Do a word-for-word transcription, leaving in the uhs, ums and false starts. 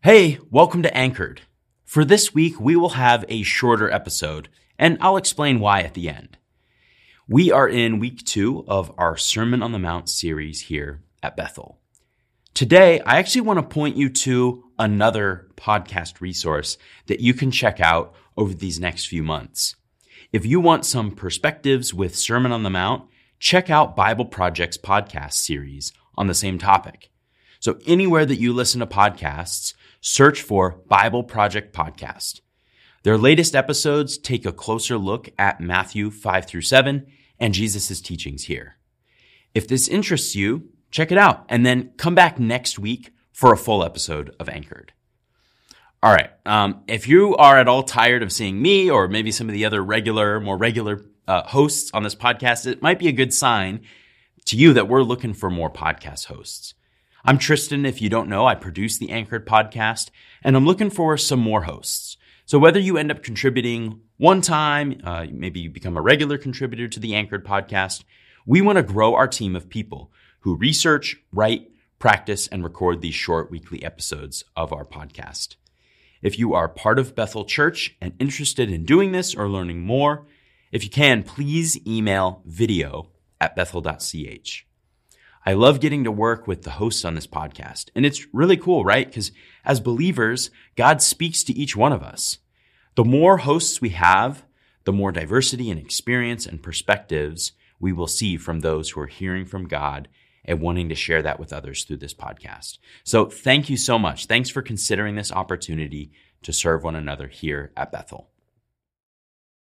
Hey, welcome to Anchored. For this week, we will have a shorter episode, and I'll explain why at the end. We are in week two of our Sermon on the Mount series here at Bethel. Today, I actually want to point you to another podcast resource that you can check out over these next few months. If you want some perspectives with Sermon on the Mount, check out Bible Project's podcast series on the same topic. So anywhere that you listen to podcasts, search for Bible Project Podcast. Their latest episodes take a closer look at Matthew five through seven and Jesus' teachings here. If this interests you, check it out and then come back next week for a full episode of Anchored. All right. Um, if you are at all tired of seeing me or maybe some of the other regular, more regular uh, hosts on this podcast, it might be a good sign to you that we're looking for more podcast hosts. I'm Tristan. If you don't know, I produce the Anchored podcast, and I'm looking for some more hosts. So whether you end up contributing one time, uh, maybe you become a regular contributor to the Anchored podcast, we want to grow our team of people who research, write, practice, and record these short weekly episodes of our podcast. If you are part of Bethel Church and interested in doing this or learning more, if you can, please email video at bethel dot c h. I love getting to work with the hosts on this podcast, and it's really cool, right? Because as believers, God speaks to each one of us. The more hosts we have, the more diversity and experience and perspectives we will see from those who are hearing from God and wanting to share that with others through this podcast. So thank you so much. Thanks for considering this opportunity to serve one another here at Bethel.